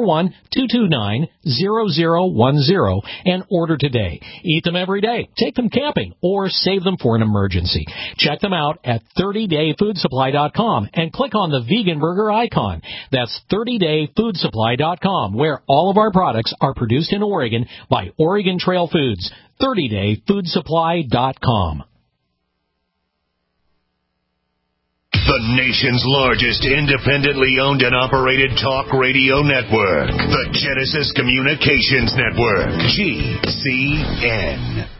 541-229-0010 and order today. Eat them every day, take them camping, or save them for an emergency. Check them out at 30dayfoodsupply.com and click on the vegan burger icon. That's 30dayfoodsupply.com, where all of our products are produced in Oregon by Oregon Trail Foods. 30dayfoodsupply.com. The nation's largest independently owned and operated talk radio network. The Genesis Communications Network. GCN.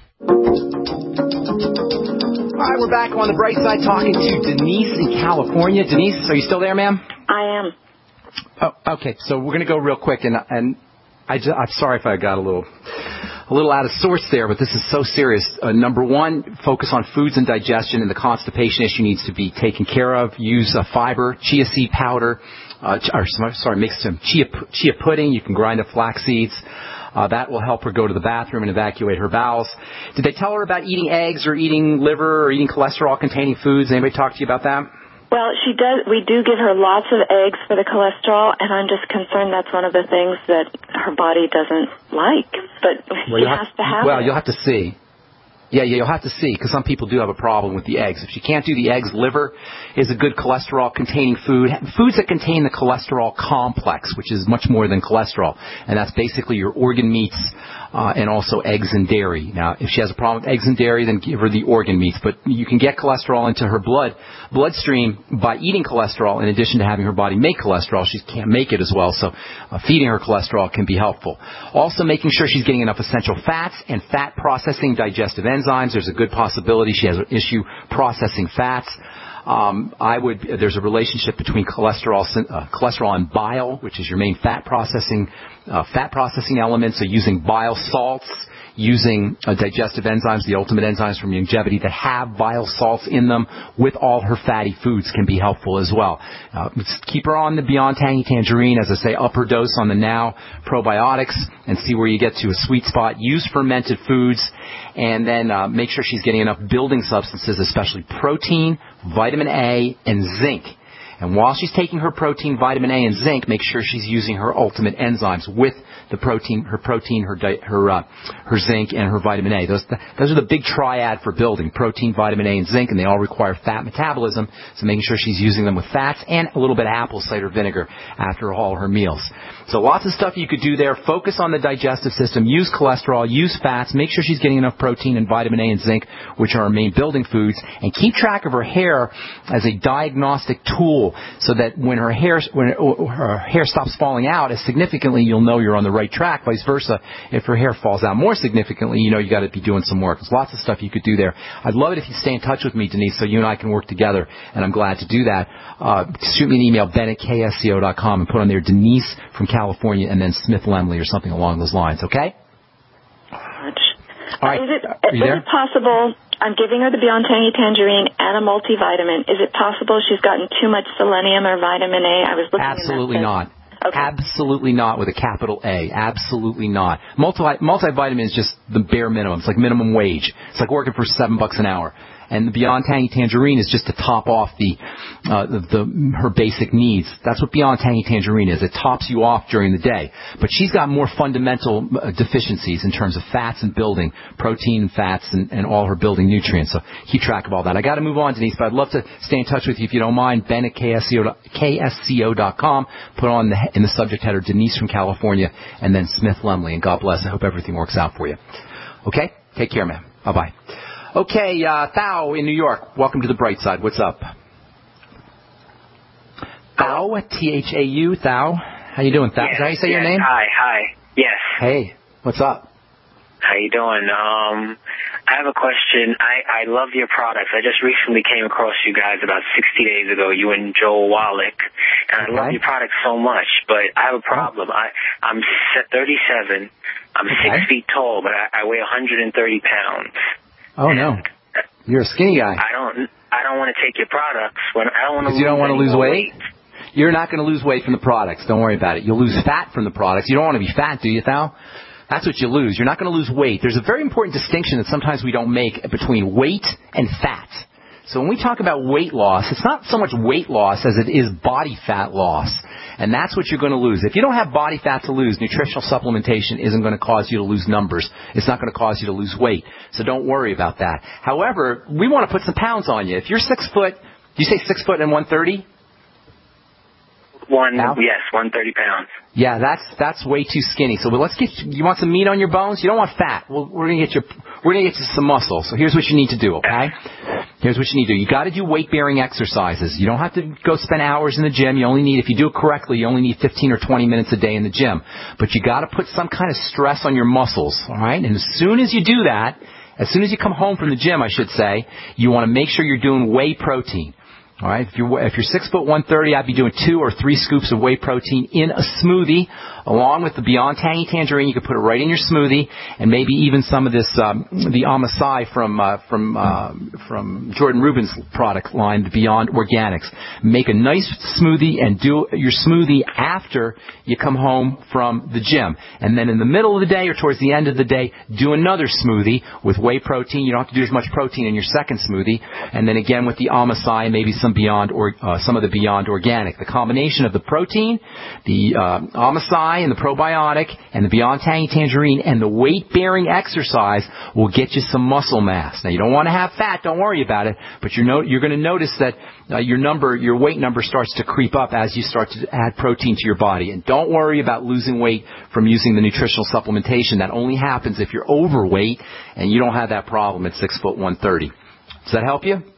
All right, we're back on the bright side talking to Denise in California. Denise, are you still there, ma'am? I am. Oh, okay, so we're going to go real quick, and I'm sorry if I got a little out of sorts there, but this is so serious. Number one, focus on foods and digestion, and the constipation issue needs to be taken care of. Use fiber, chia seed powder, make some chia pudding. You can grind up flax seeds. That will help her go to the bathroom and evacuate her bowels. Did they tell her about eating eggs or eating liver or eating cholesterol-containing foods? Anybody talk to you about that? Well, she does. We do give her lots of eggs for the cholesterol, and I'm just concerned that's one of the things that her body doesn't like. But she has to have it. Well, you'll have to see. Yeah, you'll have to see, because some people do have a problem with the eggs. If she can't do the eggs, liver is a good cholesterol-containing food. Foods that contain the cholesterol complex, which is much more than cholesterol, and that's basically your organ meats and also eggs and dairy. Now, if she has a problem with eggs and dairy, then give her the organ meats. But you can get cholesterol into her bloodstream by eating cholesterol, in addition to having her body make cholesterol. She can't make it as well, so feeding her cholesterol can be helpful. Also, making sure she's getting enough essential fats and fat-processing digestive enzymes. There's a good possibility she has an issue processing fats. There's a relationship between cholesterol and bile, which is your main fat processing element. So using bile salts, using digestive enzymes, the ultimate enzymes from Youngevity that have bile salts in them with all her fatty foods can be helpful as well. Keep her on the Beyond Tangy Tangerine, as I say, up her dose on the Now probiotics and see where you get to a sweet spot. Use fermented foods, and then make sure she's getting enough building substances, especially protein, vitamin A, and zinc. And while she's taking her protein, vitamin A, and zinc, make sure she's using her ultimate enzymes with the protein, her zinc, and her vitamin A. Those are the big triad for building: protein, vitamin A, and zinc, and they all require fat metabolism. So making sure she's using them with fats and a little bit of apple cider vinegar after all her meals. So lots of stuff you could do there. Focus on the digestive system. Use cholesterol. Use fats. Make sure she's getting enough protein and vitamin A and zinc, which are our main building foods. And keep track of her hair as a diagnostic tool, so that when her hair stops falling out as significantly, you'll know you're on the right track. Vice versa, if her hair falls out more significantly, you know you got to be doing some work. There's lots of stuff you could do there. I'd love it if you stay in touch with me, Denise, so you and I can work together, and I'm glad to do that. Shoot me an email, ben@ksco.com, and put on there Denise from California, and then Smith Lemley or something along those lines, okay? All right. Is it possible, I'm giving her the Beyond Tangy Tangerine and a multivitamin. Is it possible she's gotten too much selenium or vitamin A? I was looking Absolutely not. Okay. Absolutely not, with a capital A. Absolutely not. Multivitamin is just the bare minimum. It's like minimum wage. It's like working for $7 an hour. And the Beyond Tangy Tangerine is just to top off her basic needs. That's what Beyond Tangy Tangerine is. It tops you off during the day. But she's got more fundamental deficiencies in terms of fats and building, protein and fats and all her building nutrients. So keep track of all that. I got to move on, Denise, but I'd love to stay in touch with you if you don't mind. Ben@ksco.com. Put on in the subject header Denise from California, and then Smith Lemley. And God bless. I hope everything works out for you. Okay? Take care, man. Bye-bye. Okay, Thao in New York. Welcome to the bright side. What's up? Thao, Thau, Thao. How you doing, Thao? Yes, Is that how you say your name? Hi. Yes. Hey, what's up? How you doing? I have a question. I love your products. I just recently came across you guys about 60 days ago, you and Joel Wallach, and I love your products so much, but I have a problem. I'm 37. I'm 6 feet tall, but I weigh 130 pounds. Oh, no. You're a skinny guy. I don't want to take your products when I don't want to. Because you don't want to lose weight? You're not going to lose weight from the products. Don't worry about it. You'll lose fat from the products. You don't want to be fat, do you, Thao? That's what you lose. You're not going to lose weight. There's a very important distinction that sometimes we don't make between weight and fat. So when we talk about weight loss, it's not so much weight loss as it is body fat loss. And that's what you're going to lose. If you don't have body fat to lose, nutritional supplementation isn't going to cause you to lose numbers. It's not going to cause you to lose weight. So don't worry about that. However, we want to put some pounds on you. If you're 6 foot, you say 6 foot and 130? Yes, 130 pounds. Yeah, that's way too skinny. So let's get you want some meat on your bones? You don't want fat. Well, we're gonna get you some muscle. So here's what you need to do, okay? Here's what you need to do. You got to do weight bearing exercises. You don't have to go spend hours in the gym. You only need, if you do it correctly, you only need 15 or 20 minutes a day in the gym. But you got to put some kind of stress on your muscles, all right? And as soon as you do that, as soon as you come home from the gym, I should say, you want to make sure you're doing whey protein. All right, if you're 6 foot 130, I'd be doing 2 or 3 scoops of whey protein in a smoothie, along with the Beyond Tangy Tangerine. You can put it right in your smoothie, and maybe even some of this the Amasai from Jordan Rubin's product line, the Beyond Organics. Make a nice smoothie and do your smoothie after you come home from the gym, and then in the middle of the day or towards the end of the day, do another smoothie with whey protein. You don't have to do as much protein in your second smoothie, and then again with the Amasai, maybe some of the Beyond Organic. The combination of the protein, the Amasai and the probiotic, and the Beyond Tangy Tangerine and the weight-bearing exercise will get you some muscle mass. Now, you don't want to have fat, don't worry about it, but you're going to notice that your weight number starts to creep up as you start to add protein to your body. And don't worry about losing weight from using the nutritional supplementation. That only happens if you're overweight, and you don't have that problem at 6 foot 130. Does that help you?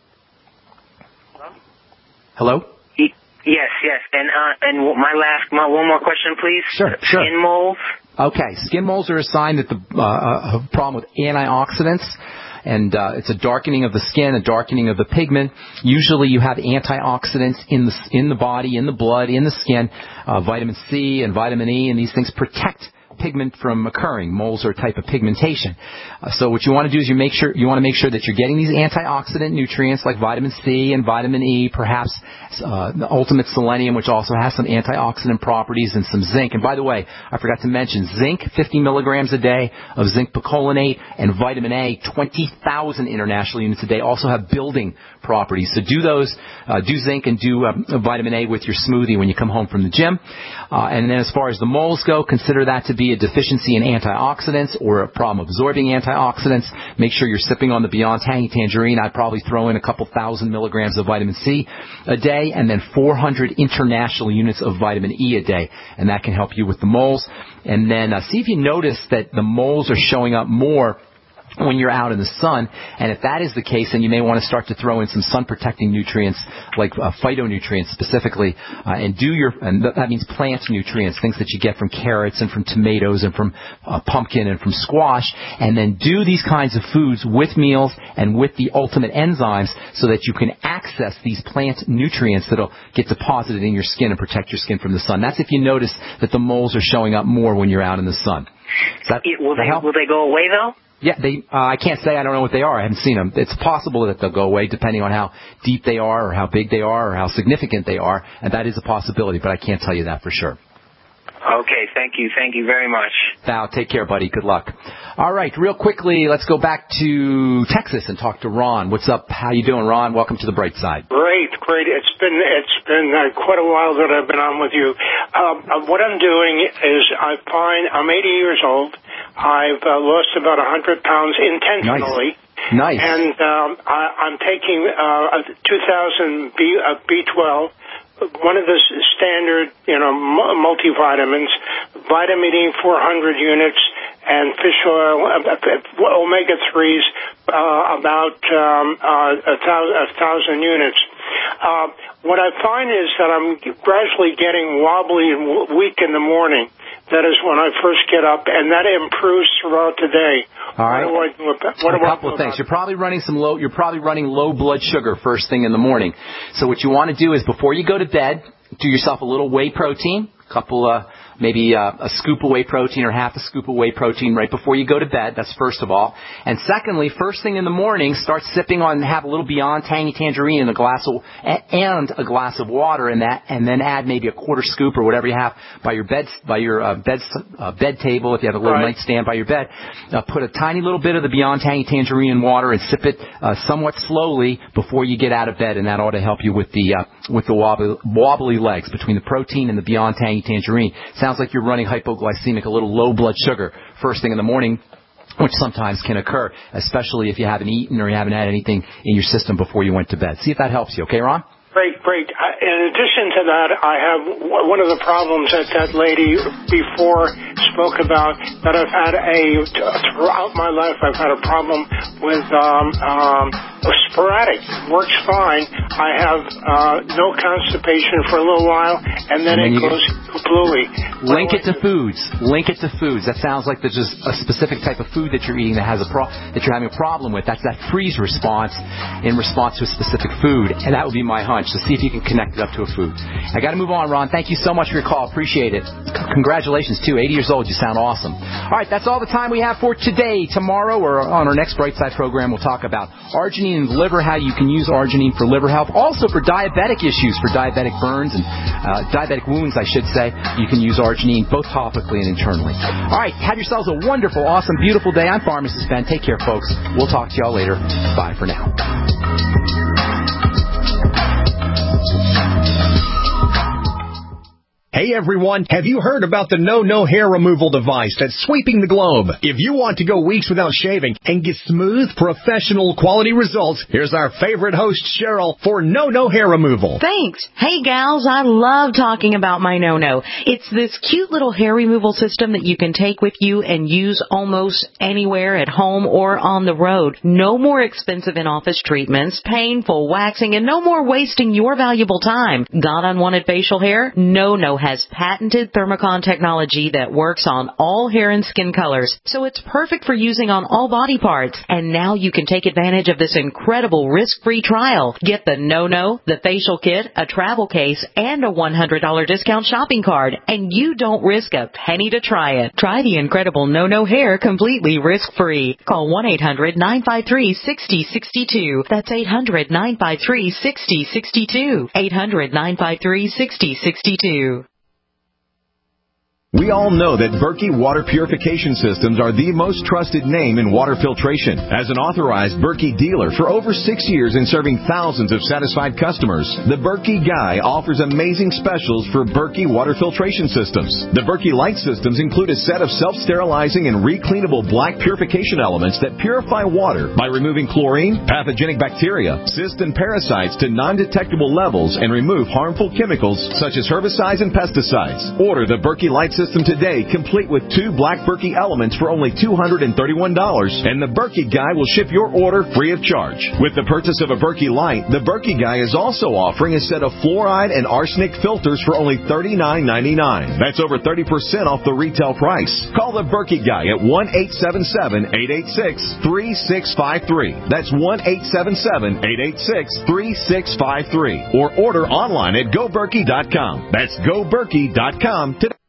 Hello? Yes. And one more question, please. Sure. Skin moles. Okay, skin moles are a sign that a problem with antioxidants, and it's a darkening of the skin, a darkening of the pigment. Usually, you have antioxidants in the body, in the blood, in the skin. Vitamin C and vitamin E, and these things protect pigment from occurring. Moles are a type of pigmentation. So what you want to do is you want to make sure that you're getting these antioxidant nutrients like vitamin C and vitamin E, perhaps the ultimate selenium, which also has some antioxidant properties, and some zinc. And by the way, I forgot to mention zinc, 50 milligrams a day of zinc picolinate, and vitamin A, 20,000 international units a day, also have building properties. So do those, do zinc and do vitamin A with your smoothie when you come home from the gym. And then as far as the moles go, consider that to be a deficiency in antioxidants or a problem absorbing antioxidants. Make sure you're sipping on the Beyond Tangy Tangerine. I'd probably throw in a couple thousand milligrams of vitamin C a day and then 400 international units of vitamin E a day. And that can help you with the moles. And then see if you notice that the moles are showing up more when you're out in the sun. And if that is the case, then you may want to start to throw in some sun-protecting nutrients like phytonutrients specifically, and that means plant nutrients, things that you get from carrots and from tomatoes and from pumpkin and from squash. And then do these kinds of foods with meals and with the ultimate enzymes so that you can access these plant nutrients that'll get deposited in your skin and protect your skin from the sun. That's if you notice that the moles are showing up more when you're out in the sun. Will they go away, though? Yeah, I can't say. I don't know what they are. I haven't seen them. It's possible that they'll go away depending on how deep they are or how big they are or how significant they are, and that is a possibility, but I can't tell you that for sure. Okay, thank you. Thank you very much. Now, take care, buddy. Good luck. All right, real quickly, let's go back to Texas and talk to Ron. What's up? How you doing, Ron? Welcome to the Bright Side. Great. It's been quite a while that I've been on with you. What I'm doing is I'm 80 years old. I've lost about 100 pounds intentionally. Nice. And I'm taking 2,000 B12. One of the standard, multivitamins, vitamin E 400 units, and fish oil, omega-3s, about 1,000 units. What I find is that I'm gradually getting wobbly and weak in the morning. That is when I first get up, and that improves throughout the day. All right. What do I do about that? A couple of things. You're probably running low blood sugar first thing in the morning. So what you want to do is before you go to bed, do yourself a little whey protein, maybe a scoop of whey protein or half a scoop of whey protein right before you go to bed. That's first of all. And secondly, first thing in the morning, start sipping on, have a little Beyond Tangy Tangerine and a glass of water in that, and then add maybe a quarter scoop or whatever you have by your bed table. If you have a little nightstand by your bed, put a tiny little bit of the Beyond Tangy Tangerine in water and sip it somewhat slowly before you get out of bed, and that ought to help you with the wobbly legs between the protein and the Beyond Tangy Tangerine. Sounds like you're running hypoglycemic, a little low blood sugar first thing in the morning, which sometimes can occur, especially if you haven't eaten or you haven't had anything in your system before you went to bed. See if that helps you. Okay, Ron? Great. In addition to that, I have one of the problems that lady before spoke about, that I've had throughout my life, I've had a problem with sporadic. Works fine. I have no constipation for a little while, and then it goes bluey. Link it to foods. That sounds like there's just a specific type of food that you're eating that that you're having a problem with. That's that freeze response in response to a specific food, and that would be my hunch. So see if you can connect it up to a food. I got to move on, Ron. Thank you so much for your call. Appreciate it. Congratulations, too. 80 years old. You sound awesome. All right, that's all the time we have for today. Tomorrow, or on our next Brightside program, we'll talk about arginine in the liver, how you can use arginine for liver health. Also for diabetic issues, for diabetic burns and diabetic wounds, I should say. You can use arginine both topically and internally. All right, have yourselves a wonderful, awesome, beautiful day. I'm Pharmacist Ben. Take care, folks. We'll talk to y'all later. Bye for now. Hey everyone, have you heard about the No Hair Removal device that's sweeping the globe? If you want to go weeks without shaving and get smooth, professional quality results, here's our favorite host, Cheryl, for No Hair Removal. Thanks. Hey gals, I love talking about my No. It's this cute little hair removal system that you can take with you and use almost anywhere at home or on the road. No more expensive in-office treatments, painful waxing, and no more wasting your valuable time. Got unwanted facial hair? No has patented Thermocon technology that works on all hair and skin colors, so it's perfect for using on all body parts. And now you can take advantage of this incredible risk-free trial. Get the No, the facial kit, a travel case, and a $100 discount shopping card, and you don't risk a penny to try it. Try the incredible No hair completely risk-free. Call 1-800-953-6062. That's 800-953-6062. 800-953-6062. We all know that Berkey Water Purification Systems are the most trusted name in water filtration. As an authorized Berkey dealer for over 6 years and serving thousands of satisfied customers, the Berkey Guy offers amazing specials for Berkey water filtration systems. The Berkey Light systems include a set of self-sterilizing and recleanable black purification elements that purify water by removing chlorine, pathogenic bacteria, cysts, and parasites to non-detectable levels and remove harmful chemicals such as herbicides and pesticides. Order the Berkey Light system today, complete with 2 black Berkey elements for only $231, and the Berkey Guy will ship your order free of charge. With the purchase of a Berkey Light, the Berkey Guy is also offering a set of fluoride and arsenic filters for only $39.99. That's over 30% off the retail price. Call the Berkey Guy at 1-877-886-3653. That's 1-877-886-3653. Or order online at GoBerkey.com. That's GoBerkey.com today.